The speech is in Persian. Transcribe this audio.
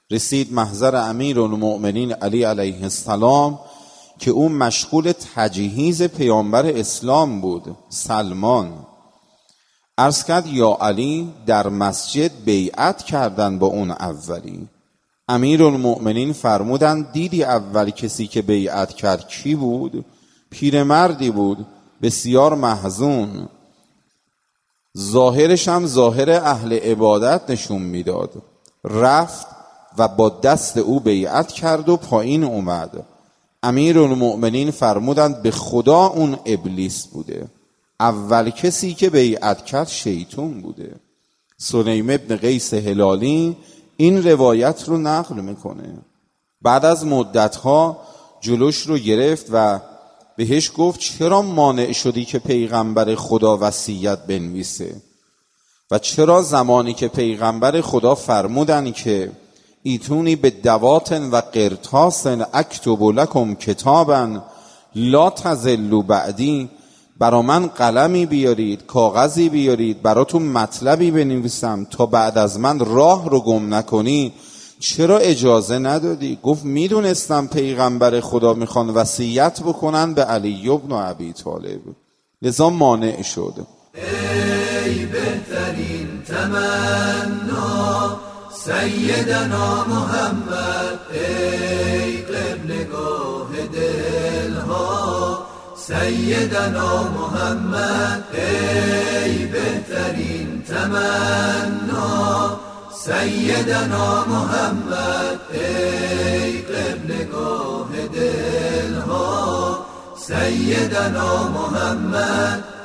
رسید محضر امیرالمؤمنین علی علیه السلام که او مشغول تجهیز پیامبر اسلام بود، سلمان. عرض کرد یا علی، در مسجد بیعت کردن با اون اولی. امیرالمؤمنین فرمودند دیدی اول کسی که بیعت کرد کی بود؟ پیرمردی بود بسیار محزون، ظاهرش هم ظاهر اهل عبادت نشون میداد. رفت و با دست او بیعت کرد و پایین اومد. امیرالمؤمنین فرمودند به خدا اون ابلیس بوده. اول کسی که بیعت کرد شیطان بوده. سلیم ابن قیس هلالی این روایت رو نقل میکنه. بعد از مدتها جلوش رو گرفت و بهش گفت چرا مانع شدی که پیغمبر خدا وصیت بنویسه؟ و چرا زمانی که پیغمبر خدا فرمودن که ایتونی به دوات و قرطاس اکتب لکم کتابا لا تضلوا بعدی، برا من قلمی بیارید، کاغذی بیارید، براتون مطلبی بنویسم تا بعد از من راه رو گم نکنی، چرا اجازه ندادی؟ گفت میدونستم پیغمبر خدا میخوان وصیت بکنن به علی بن ابی طالب، لذا مانع شد. ای بهترین تمنا سیدنا محمد، ای قبلگاه دلها سیدنا محمد، ای بهترین تمنا سیدنا محمد، ای قبلگاه دلها سیدنا محمد.